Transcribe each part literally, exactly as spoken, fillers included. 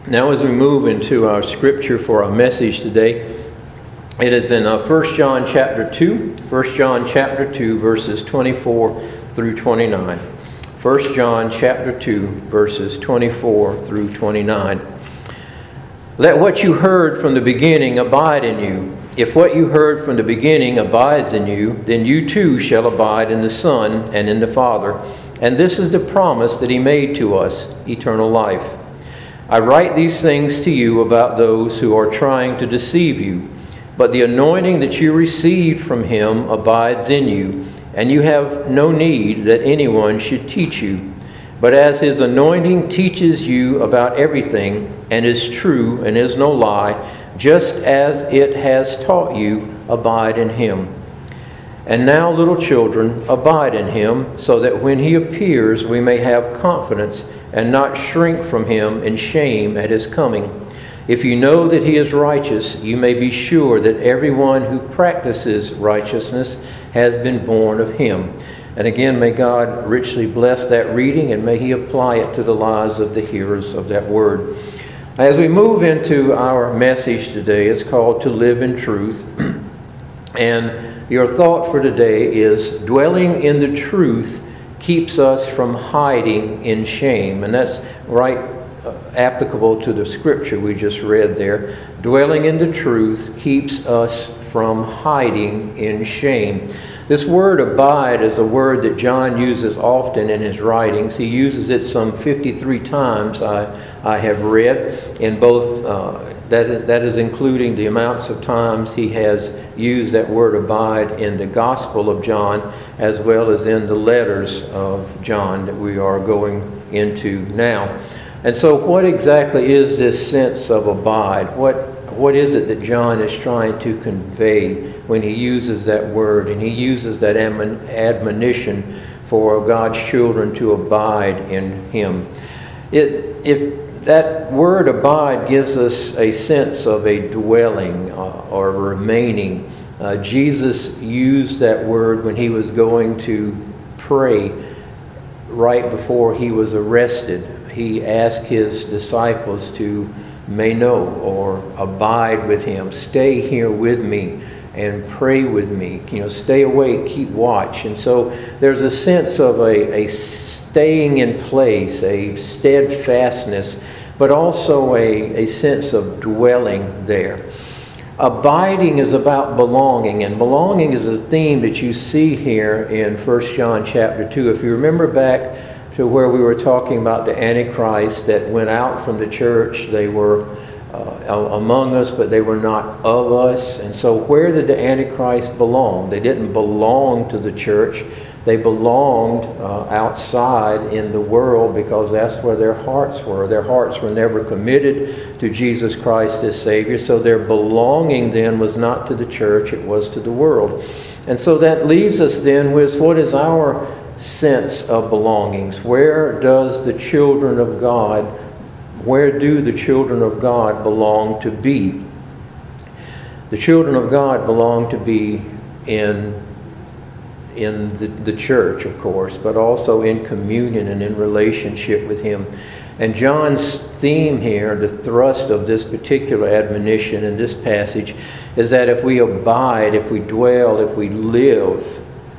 Now as we move into our scripture for our message today, it is in uh, First John chapter two, First John chapter two, verses twenty-four through twenty-nine. First John chapter two, verses twenty-four through twenty-nine. Let what you heard from the beginning abide in you. If what you heard from the beginning abides in you, then you too shall abide in the Son and in the Father. And this is the promise that He made to us, eternal life. I write these things to you about those who are trying to deceive you. But the anointing that you received from Him abides in you, and you have no need that anyone should teach you. But as His anointing teaches you about everything, and is true and is no lie, just as it has taught you, abide in Him. And now, little children, abide in Him, so that when He appears we may have confidence and not shrink from Him in shame at His coming. If you know that He is righteous, you may be sure that everyone who practices righteousness has been born of Him. And again, may God richly bless that reading, and may He apply it to the lives of the hearers of that word. As we move into our message today, it's called To Live in Truth. And your thought for today is, dwelling in the truth keeps us from hiding in shame. And that's right uh, applicable to the scripture we just read there. Dwelling in the truth keeps us from hiding in shame. This word abide is a word that John uses often in his writings. He uses it some fifty-three times, I, I have read, in both, uh, that is, that is including the amounts of times he has used that word abide in the Gospel of John, as well as in the letters of John that we are going into now. And so what exactly is this sense of abide? What What is it that John is trying to convey when he uses that word, and he uses that admonition for God's children to abide in Him? It, if that word abide gives us a sense of a dwelling uh, or remaining. Uh, Jesus used that word when He was going to pray right before He was arrested. He asked His disciples to meno, or abide with Him, stay here with me and pray with me, you know, stay awake, keep watch. And so there's a sense of a, a staying in place, a steadfastness, but also a, a sense of dwelling there. Abiding is about belonging, and belonging is a theme that you see here in First John chapter two. If you remember back to where we were talking about the Antichrist that went out from the church, they were uh, among us, but they were not of us. And so where did the Antichrist belong? They didn't belong to the church. They belonged uh, outside in the world, because that's where their hearts were. Their hearts were never committed to Jesus Christ as Savior. So their belonging then was not to the church, it was to the world. And so that leaves us then with, what is our sense of belongings? Where does the children of God, where do the children of God belong to be? The children of God belong to be in, in the, the church, of course, but also in communion and in relationship with Him. And John's theme here, the thrust of this particular admonition in this passage, is that if we abide, if we dwell, if we live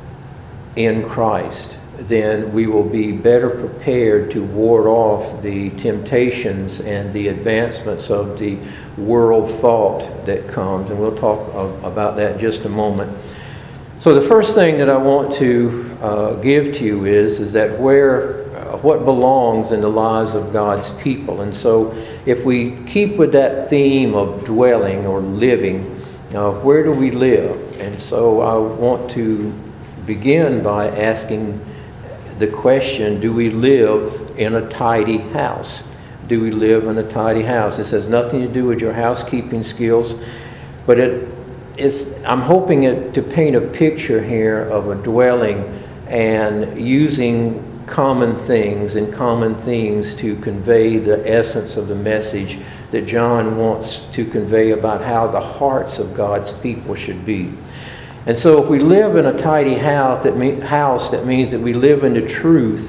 in Christ, then we will be better prepared to ward off the temptations and the advancements of the world thought that comes. And we'll talk about that in just a moment. So the first thing that I want to uh, give to you is, is that where, uh, what belongs in the lives of God's people. And so if we keep with that theme of dwelling or living, uh, where do we live? And so I want to begin by asking the question, do we live in a tidy house? Do we live in a tidy house? This has nothing to do with your housekeeping skills, but it is, I'm hoping it to paint a picture here of a dwelling and using common things and common themes to convey the essence of the message that John wants to convey about how the hearts of God's people should be. And so if we live in a tidy house, that, mean, house, that means that we live in the truth,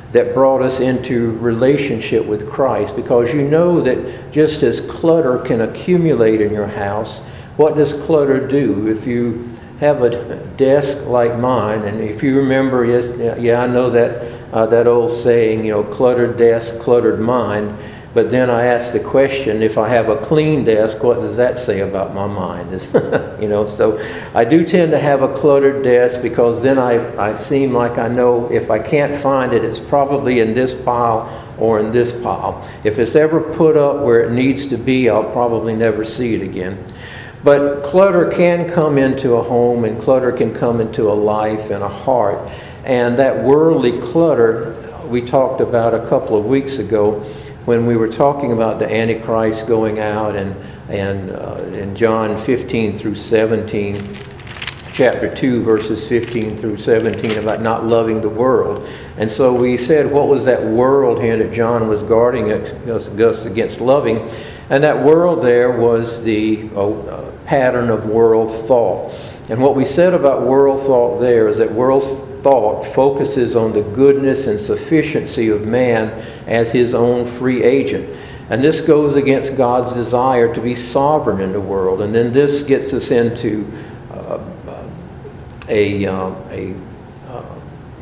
that brought us into relationship with Christ. Because you know that just as clutter can accumulate in your house, what does clutter do? If you have a desk like mine, and if you remember, yes, yeah, I know that uh, that old saying, you know, cluttered desk, cluttered mind. But then I ask the question, if I have a clean desk, what does that say about my mind? You know, so I do tend to have a cluttered desk, because then I, I seem like I know if I can't find it, it's probably in this pile or in this pile. If it's ever put up where it needs to be, I'll probably never see it again. But clutter can come into a home, and clutter can come into a life and a heart. And that worldly clutter we talked about a couple of weeks ago, when we were talking about the Antichrist going out, and and uh, in John fifteen through seventeen, chapter two, verses fifteen through seventeen, about not loving the world. And so we said, what was that world here that John was guarding us against loving? And that world there was the uh, pattern of world thought. And what we said about world thought there is that world thought focuses on the goodness and sufficiency of man as his own free agent. And this goes against God's desire to be sovereign in the world. And then this gets us into uh, a, um, a, uh,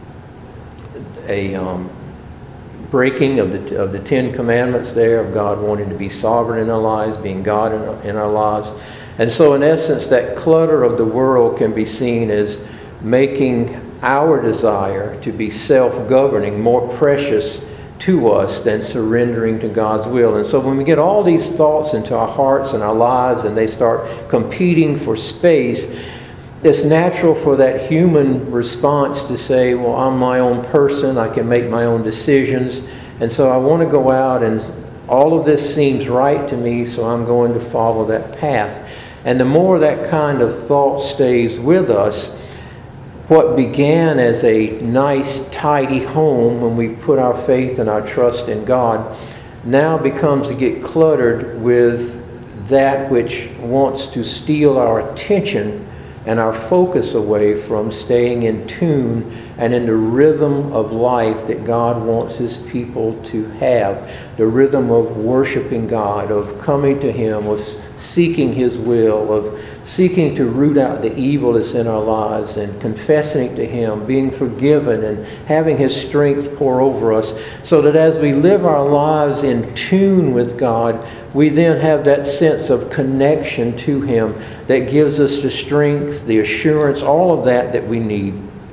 a um, breaking of the, of the Ten Commandments there, of God wanting to be sovereign in our lives, being God in, in our lives. And so in essence, that clutter of the world can be seen as making our desire to be self-governing more precious to us than surrendering to God's will. And so when we get all these thoughts into our hearts and our lives, and they start competing for space, it's natural for that human response to say, well, I'm my own person, I can make my own decisions, and so I want to go out, and all of this seems right to me, so I'm going to follow that path. And the more that kind of thought stays with us, what began as a nice, tidy home when we put our faith and our trust in God now becomes to get cluttered with that which wants to steal our attention and our focus away from staying in tune and in the rhythm of life that God wants His people to have. The rhythm of worshiping God, of coming to Him, of seeking His will, of seeking to root out the evil that's in our lives and confessing it to Him, being forgiven and having His strength pour over us, so that as we live our lives in tune with God, we then have that sense of connection to Him that gives us the strength, the assurance, all of that that we need.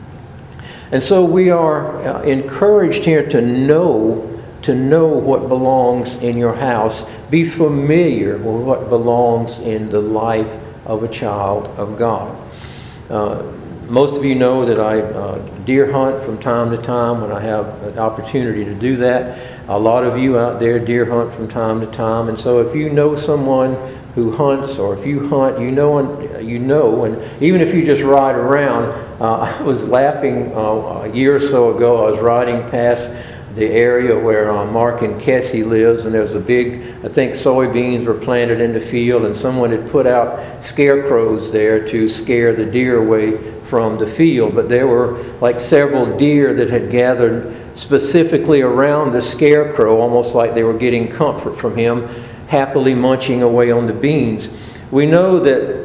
And so we are encouraged here to know to know what belongs in your house. Be familiar with what belongs in the life of a child of God. Uh, most of you know that I uh, deer hunt from time to time when I have an opportunity to do that. A lot of you out there deer hunt from time to time, and so if you know someone who hunts, or if you hunt, you know, and you know, and even if you just ride around. Uh, I was laughing uh, a year or so ago. I was riding past the area where uh, Mark and Cassie lives, and there was a big, I think soybeans were planted in the field, and someone had put out scarecrows there to scare the deer away from the field. But there were like several deer that had gathered specifically around the scarecrow, almost like they were getting comfort from him, happily munching away on the beans. We know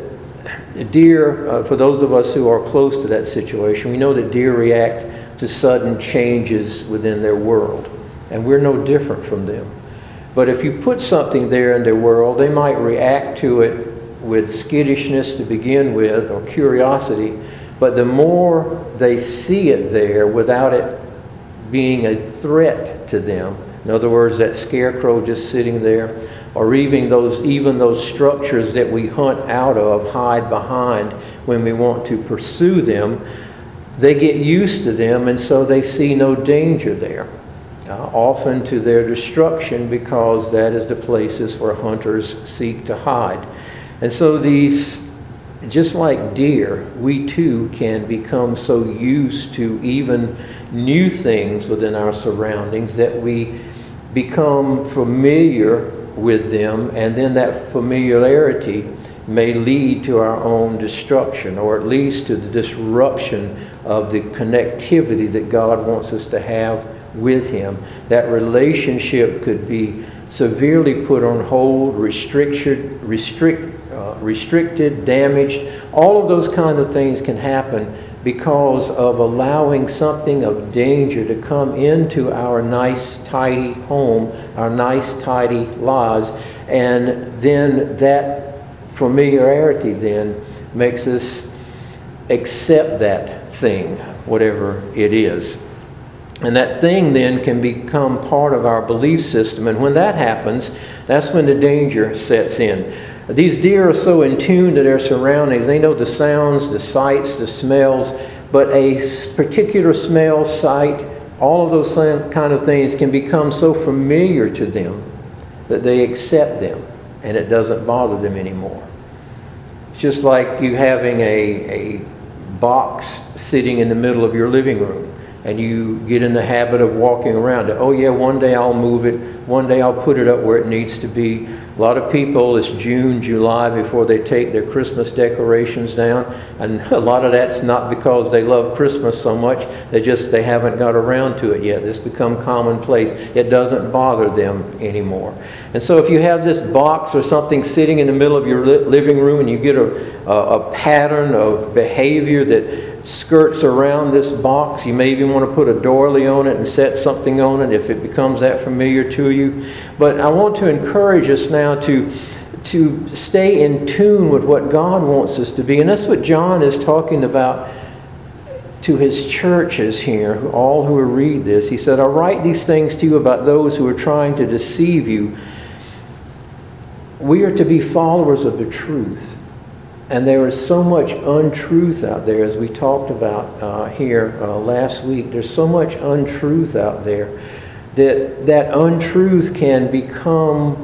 that deer, uh, for those of us who are close to that situation, we know that deer react to sudden changes within their world. And we're no different from them. But if you put something there in their world, they might react to it with skittishness to begin with, or curiosity. But the more they see it there without it being a threat to them, in other words, that scarecrow just sitting there, or even those, even those structures that we hunt out of, hide behind when we want to pursue them, they get used to them, and so they see no danger there, uh, often to their destruction, because that is the places where hunters seek to hide. And so these, just like deer, we too can become so used to even new things within our surroundings that we become familiar with them, and then that familiarity may lead to our own destruction, or at least to the disruption of the connectivity that God wants us to have with Him. That relationship could be severely put on hold, restricted, restrict, uh, restricted, damaged. All of those kind of things can happen because of allowing something of danger to come into our nice, tidy home, our nice, tidy lives. And then that familiarity then makes us accept that thing, whatever it is. And that thing then can become part of our belief system. And when that happens, that's when the danger sets in. These deer are so in tune to their surroundings. They know the sounds, the sights, the smells. But a particular smell, sight, all of those kind of things can become so familiar to them that they accept them. And it doesn't bother them anymore. It's just like you having a, a box sitting in the middle of your living room. And you get in the habit of walking around it. Oh yeah, one day I'll move it. One day I'll put it up where it needs to be. A lot of people, it's June, July before they take their Christmas decorations down. And a lot of that's not because they love Christmas so much. They just, they haven't got around to it yet. It's become commonplace. It doesn't bother them anymore. And so if you have this box or something sitting in the middle of your living room and you get a, a, a pattern of behavior that skirts around this box, you may even want to put a doily on it and set something on it if it becomes that familiar to you. But I want to encourage us now to to stay in tune with what God wants us to be. And that's what John is talking about to his churches here, all who will read this. He said, I write these things to you about those who are trying to deceive you. We are to be followers of the truth. And there is so much untruth out there, as we talked about uh, here uh, last week. There's so much untruth out there that that untruth can become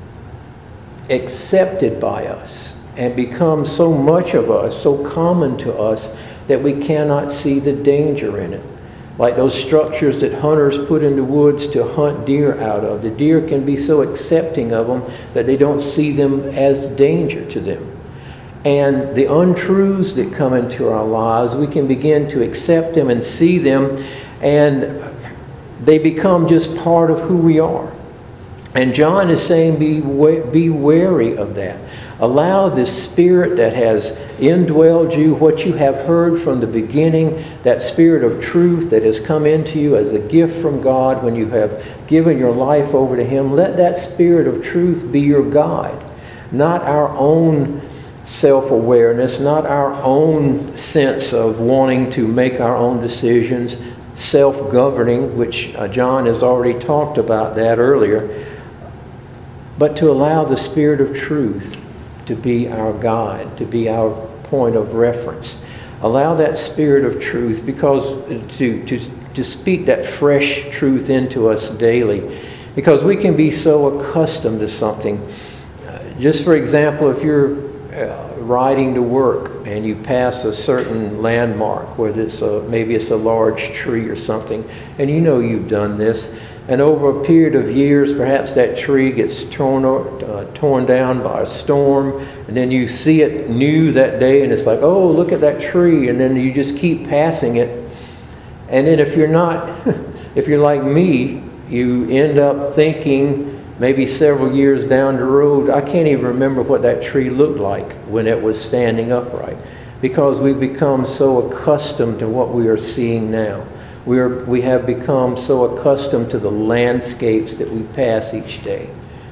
accepted by us and become so much of us, so common to us, that we cannot see the danger in it. Like those structures that hunters put in the woods to hunt deer out of. The deer can be so accepting of them that they don't see them as danger to them. And the untruths that come into our lives, we can begin to accept them and see them, and they become just part of who we are. And John is saying, be, be wary of that. Allow the Spirit that has indwelled you, what you have heard from the beginning, that Spirit of truth that has come into you as a gift from God when you have given your life over to Him, let that Spirit of truth be your guide, not our own self-awareness, not our own sense of wanting to make our own decisions, self-governing, which uh, John has already talked about that earlier, but to allow the Spirit of truth to be our guide, to be our point of reference. Allow that Spirit of truth, because to, to, to speak that fresh truth into us daily, because we can be so accustomed to something. Uh, just for example, if you're Uh, riding to work and you pass a certain landmark, whether it's a, maybe it's a large tree or something, and you know you've done this, and over a period of years perhaps that tree gets torn uh, torn down by a storm, and then you see it new that day and it's like, oh, look at that tree, and then you just keep passing it. And then if you're not if you're like me, you end up thinking maybe several years down the road, I can't even remember what that tree looked like when it was standing upright, because we've become so accustomed to what we are seeing now. We are, we have become so accustomed to the landscapes that we pass each day.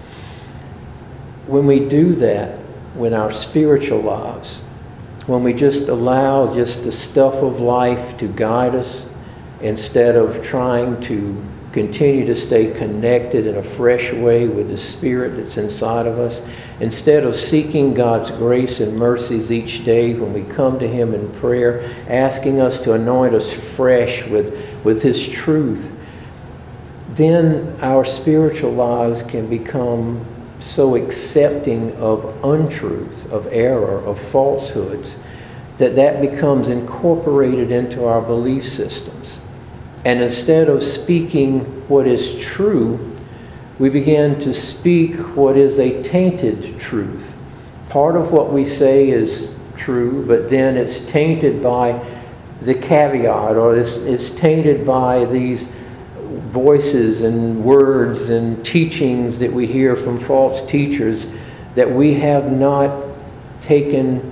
When we do that, when our spiritual lives, when we just allow just the stuff of life to guide us, instead of trying to continue to stay connected in a fresh way with the Spirit that's inside of us, instead of seeking God's grace and mercies each day when we come to Him in prayer, asking us to anoint us fresh with, with His truth, then our spiritual lives can become so accepting of untruth, of error, of falsehoods, that that becomes incorporated into our belief systems. And instead of speaking what is true, we begin to speak what is a tainted truth. Part of what we say is true, but then it's tainted by the caveat, or it's, it's tainted by these voices and words and teachings that we hear from false teachers that we have not taken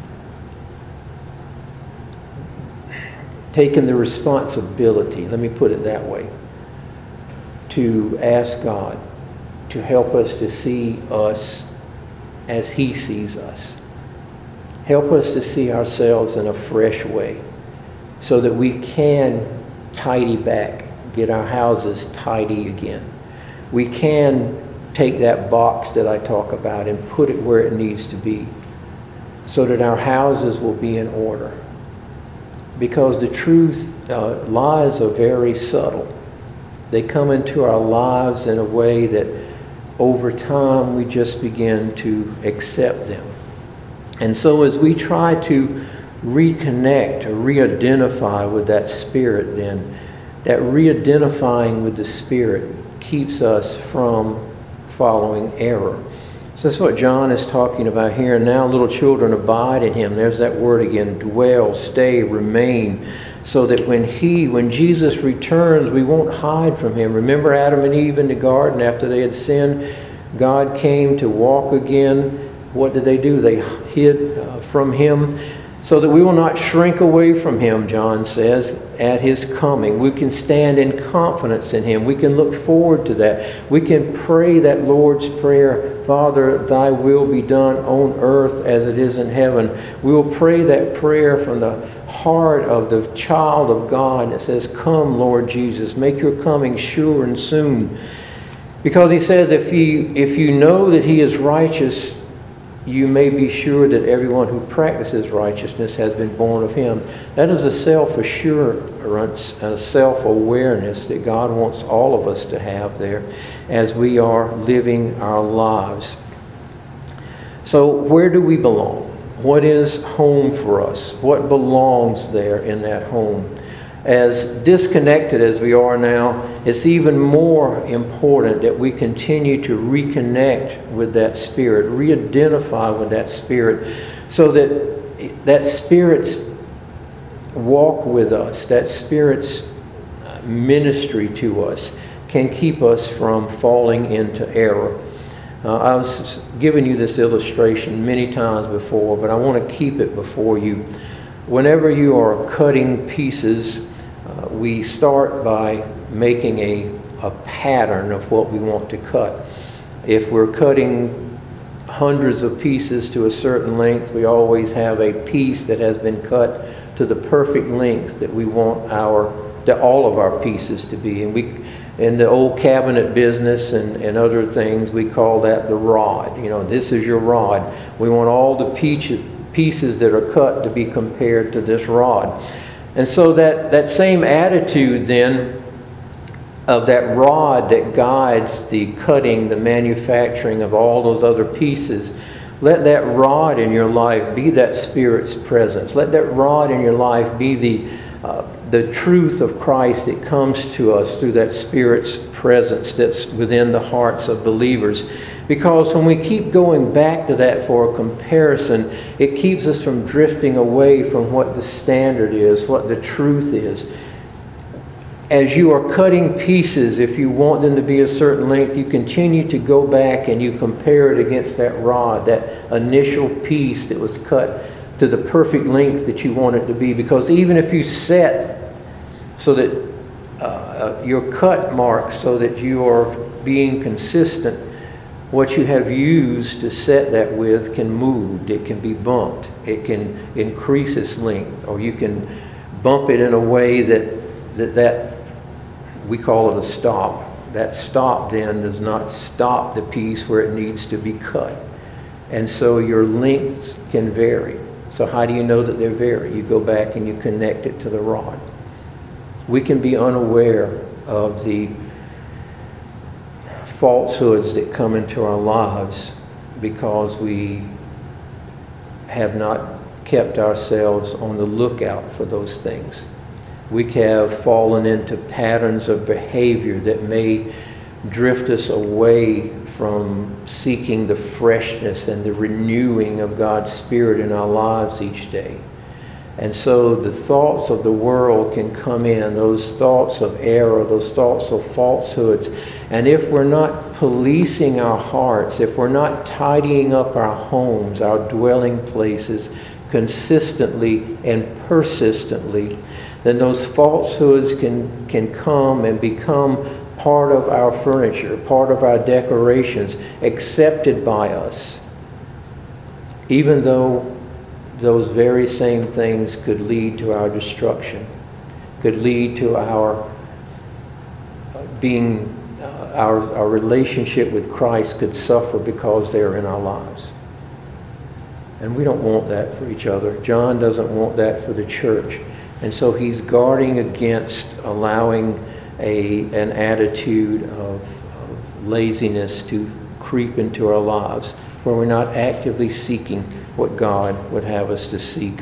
taken the responsibility, let me put it that way, to ask God to help us to see us as He sees us. Help us to see ourselves in a fresh way so that we can tidy back, get our houses tidy again. We can take that box that I talk about and put it where it needs to be so that our houses will be in order. Because the truth, uh, lies are very subtle. They come into our lives in a way that over time we just begin to accept them. And so as we try to reconnect or re-identify with that Spirit, then that re-identifying with the Spirit keeps us from following error. So that's what John is talking about here. Now little children, abide in Him. There's that word again, dwell, stay, remain, so that when He, when Jesus returns, we won't hide from Him. Remember Adam and Eve in the garden after they had sinned? God came to walk again. What did they do? They hid uh, from Him so that we will not shrink away from Him, John says, at His coming. We can stand in confidence in Him. We can look forward to that. We can pray that Lord's Prayer, Father, Thy will be done on earth as it is in heaven. We will pray that prayer from the heart of the child of God that says, come, Lord Jesus, make your coming sure and soon. Because He says, if you, if you know that He is righteous, you may be sure that everyone who practices righteousness has been born of Him. That is a self-assurance and a self-awareness that God wants all of us to have there as we are living our lives. So where do we belong? What is home for us? What belongs there in that home? As disconnected as we are now, it's even more important that we continue to reconnect with that Spirit, re-identify with that Spirit, so that that Spirit's walk with us, that Spirit's ministry to us, can keep us from falling into error. Uh, I was giving you this illustration many times before, but I want to keep it before you. Whenever you are cutting pieces, uh, we start by making a, a pattern of what we want to cut. If we're cutting hundreds of pieces to a certain length, we always have a piece that has been cut to the perfect length that we want our, that all of our pieces to be. And we, in the old cabinet business and, and other things, we call that the rod. You know, this is your rod. We want all the pieces pieces that are cut to be compared to this rod. And so that, that same attitude then of that rod that guides the cutting, the manufacturing of all those other pieces, let that rod in your life be that Spirit's presence. Let that rod in your life be the, uh, the truth of Christ that comes to us through that Spirit's presence that's within the hearts of believers. Because when we keep going back to that for a comparison, it keeps us from drifting away from what the standard is, what the truth is. As you are cutting pieces, if you want them to be a certain length, you continue to go back and you compare it against that rod, that initial piece that was cut to the perfect length that you want it to be. Because even if you set so that uh, your cut marks so that you are being consistent, what you have used to set that with can move. It can be bumped. It can increase its length, or you can bump it in a way that that, that we call it a stop. That stop then does not stop the piece where it needs to be cut. And so your lengths can vary. So how do you know that they vary? You go back and you connect it to the rod. We can be unaware of the falsehoods that come into our lives because we have not kept ourselves on the lookout for those things. We have fallen into patterns of behavior that may drift us away from seeking the freshness and the renewing of God's Spirit in our lives each day. And so the thoughts of the world can come in, those thoughts of error, those thoughts of falsehoods. And if we're not policing our hearts, if we're not tidying up our homes, our dwelling places consistently and persistently, then those falsehoods can, can come and become part of our furniture, part of our decorations, accepted by us, even though those very same things could lead to our destruction, could lead to our being, uh, our, our relationship with Christ could suffer because they're in our lives. And we don't want that for each other. John doesn't want that for the church. And so he's guarding against allowing a, an attitude of, of laziness to creep into our lives, where we're not actively seeking what God would have us to seek.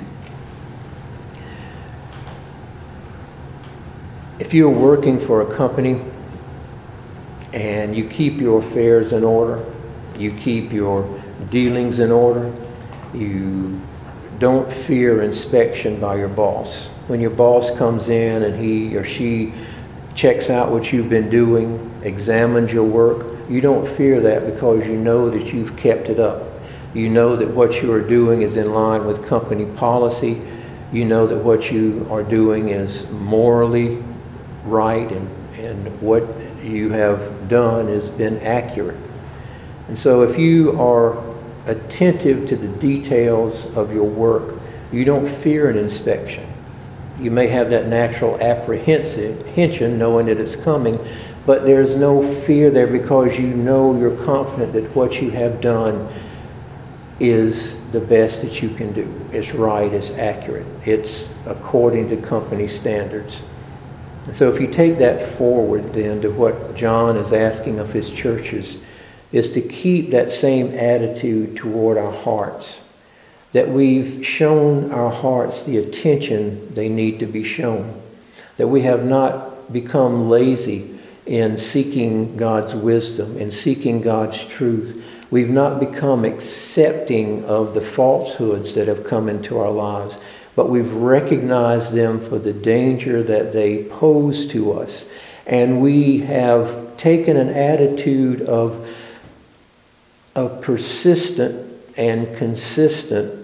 If you're working for a company and you keep your affairs in order, you keep your dealings in order, you don't fear inspection by your boss. When your boss comes in and he or she checks out what you've been doing, examines your work, you don't fear that because you know that you've kept it up. You know that what you are doing is in line with company policy. You know that what you are doing is morally right, and, and what you have done has been accurate. And so if you are attentive to the details of your work, you don't fear an inspection. You may have that natural apprehension knowing that it's coming, but there's no fear there because you know, you're confident that what you have done is the best that you can do. It's right, it's accurate, it's according to company standards. And so if you take that forward then to what John is asking of his churches, is to keep that same attitude toward our hearts, that we've shown our hearts the attention they need to be shown, that we have not become lazy in seeking God's wisdom, in seeking God's truth. We've not become accepting of the falsehoods that have come into our lives, but we've recognized them for the danger that they pose to us. And we have taken an attitude of, of persistent and consistent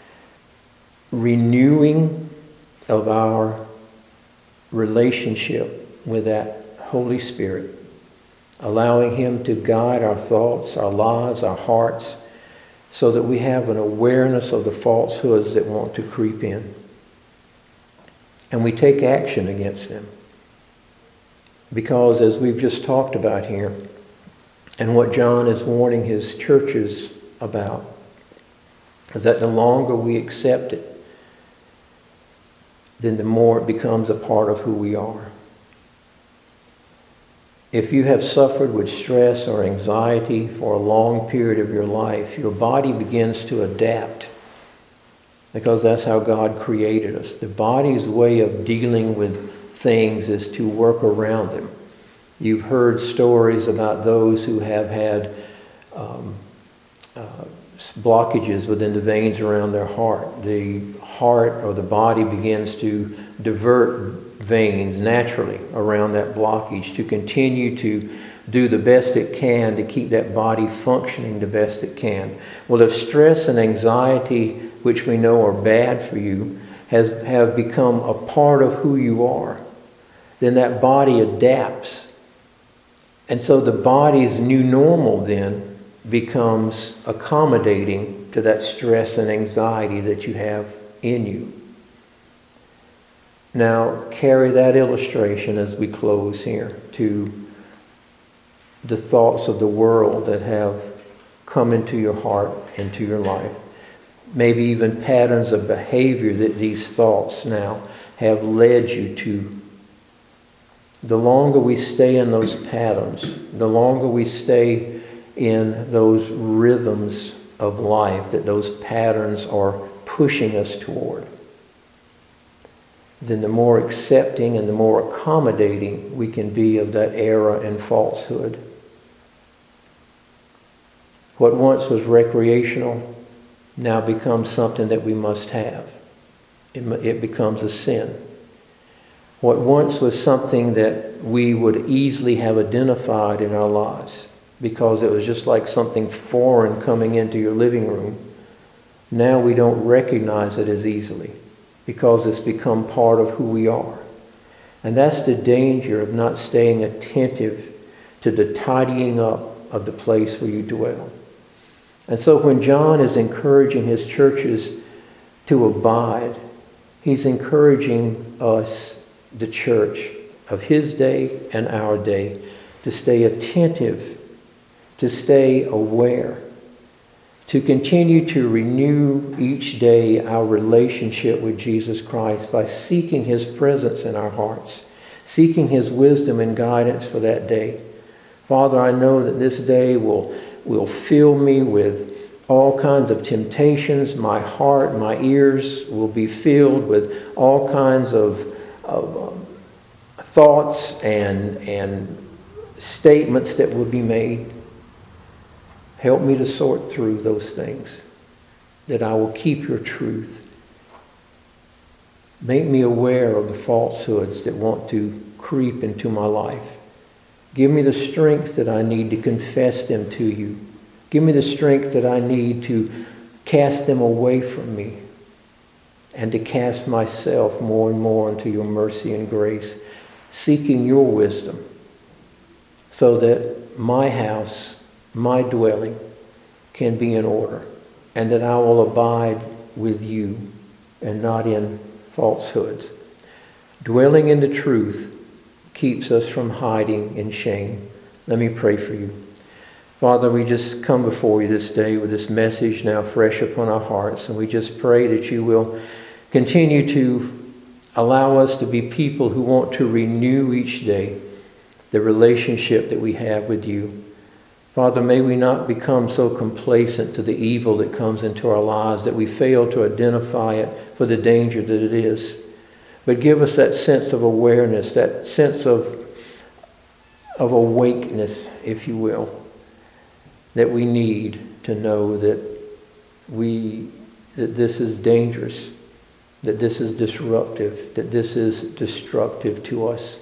renewing of our relationship with that Holy Spirit, allowing Him to guide our thoughts, our lives, our hearts, so that we have an awareness of the falsehoods that want to creep in. And we take action against them. Because as we've just talked about here, and what John is warning his churches about, is that the longer we accept it, then the more it becomes a part of who we are. If you have suffered with stress or anxiety for a long period of your life, your body begins to adapt, because that's how God created us. The body's way of dealing with things is to work around them. You've heard stories about those who have had um, uh, blockages within the veins around their heart. The heart or the body begins to divert veins naturally around that blockage to continue to do the best it can to keep that body functioning the best it can. Well, if stress and anxiety, which we know are bad for you, has have become a part of who you are, then that body adapts. And so the body's new normal then becomes accommodating to that stress and anxiety that you have in you. Now, carry that illustration as we close here to the thoughts of the world that have come into your heart, into your life. Maybe even patterns of behavior that these thoughts now have led you to. The longer we stay in those patterns, the longer we stay in those rhythms of life that those patterns are pushing us toward, then the more accepting and the more accommodating we can be of that error and falsehood. What once was recreational now becomes something that we must have. it, it becomes a sin. What once was something that we would easily have identified in our lives because it was just like something foreign coming into your living room, now we don't recognize it as easily because it's become part of who we are. And that's the danger of not staying attentive to the tidying up of the place where you dwell. And so when John is encouraging his churches to abide, he's encouraging us, the church of his day and our day, to stay attentive, to stay aware, to continue to renew each day our relationship with Jesus Christ by seeking his presence in our hearts, seeking his wisdom and guidance for that day. Father, I know that this day will, will fill me with all kinds of temptations. My heart, my ears will be filled with all kinds of, of um, thoughts and, and statements that will be made. Help me to sort through those things, that I will keep your truth. Make me aware of the falsehoods that want to creep into my life. Give me the strength that I need to confess them to you. Give me the strength that I need to cast them away from me and to cast myself more and more into your mercy and grace, seeking your wisdom so that my house, my dwelling can be in order and that I will abide with you and not in falsehoods. Dwelling in the truth keeps us from hiding in shame. Let me pray for you. Father, we just come before you this day with this message now fresh upon our hearts, and we just pray that you will continue to allow us to be people who want to renew each day the relationship that we have with you. Father, may we not become so complacent to the evil that comes into our lives that we fail to identify it for the danger that it is. But give us that sense of awareness, that sense of, of awakeness, if you will, that we need to know that we that this is dangerous, that this is disruptive, that this is destructive to us.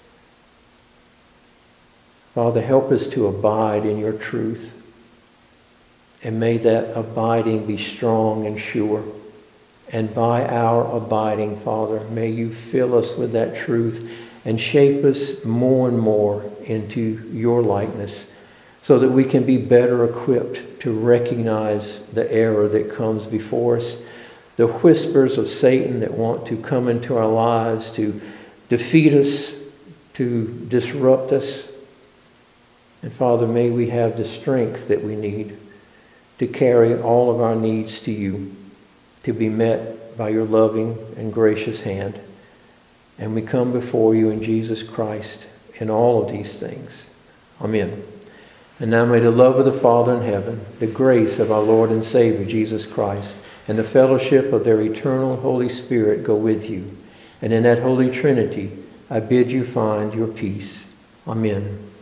Father, help us to abide in your truth. And may that abiding be strong and sure. And by our abiding, Father, may you fill us with that truth and shape us more and more into your likeness so that we can be better equipped to recognize the error that comes before us, the whispers of Satan that want to come into our lives to defeat us, to disrupt us. And Father, may we have the strength that we need to carry all of our needs to you, to be met by your loving and gracious hand. And we come before you in Jesus Christ in all of these things. Amen. And now may the love of the Father in heaven, the grace of our Lord and Savior Jesus Christ, and the fellowship of their eternal Holy Spirit go with you. And in that Holy Trinity, I bid you find your peace. Amen.